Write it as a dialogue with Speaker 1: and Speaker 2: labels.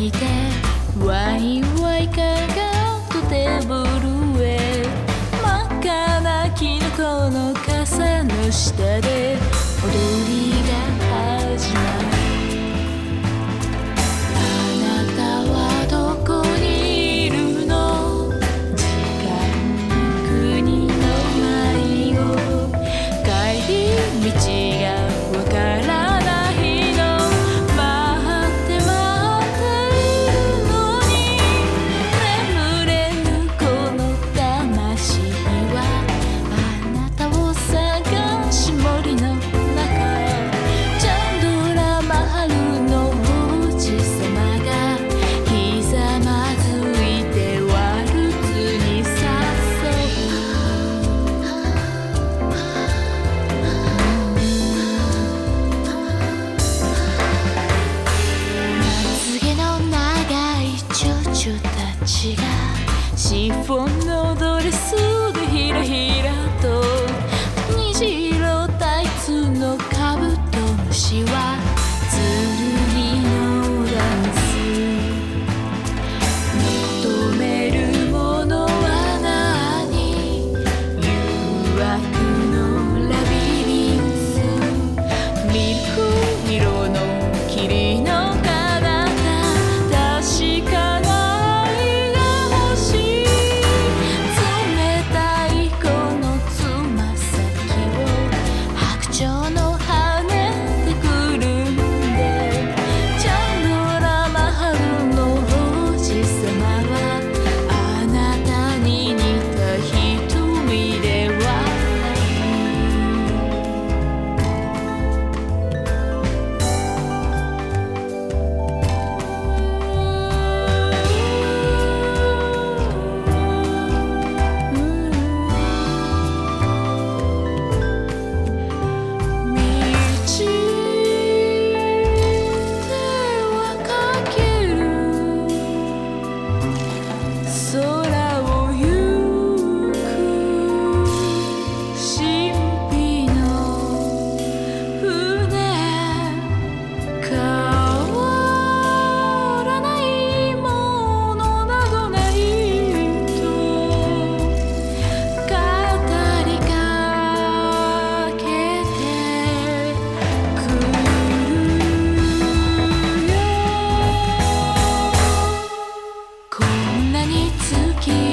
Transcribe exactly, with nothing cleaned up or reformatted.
Speaker 1: 来てワイワイカーとテーブルへ真っ赤なキノコの傘の下で踊りが始まる。あなたはどこにいるの？時間国の迷子帰り道がわからないの。待って待っているのに眠れぬこの魂はあなたを探し森の中チャンドラマハルの王子様がひざまずいてワルツに誘まつげの長い蝶々たちがシフォンのドレスでひらひらと虹色タイツのカブトムシは剣のダンス求めるものは何？誘惑のラビリンスミルク色の霧の彼方確かな愛が欲しい。冷たいこのつま先を白鳥の羽でくるんでチャンドラマハルの王子様はあなたに似た瞳で笑う。道手はかける空を行く神秘の船変わらないものなどないと語りかけてくるよ。こんなに月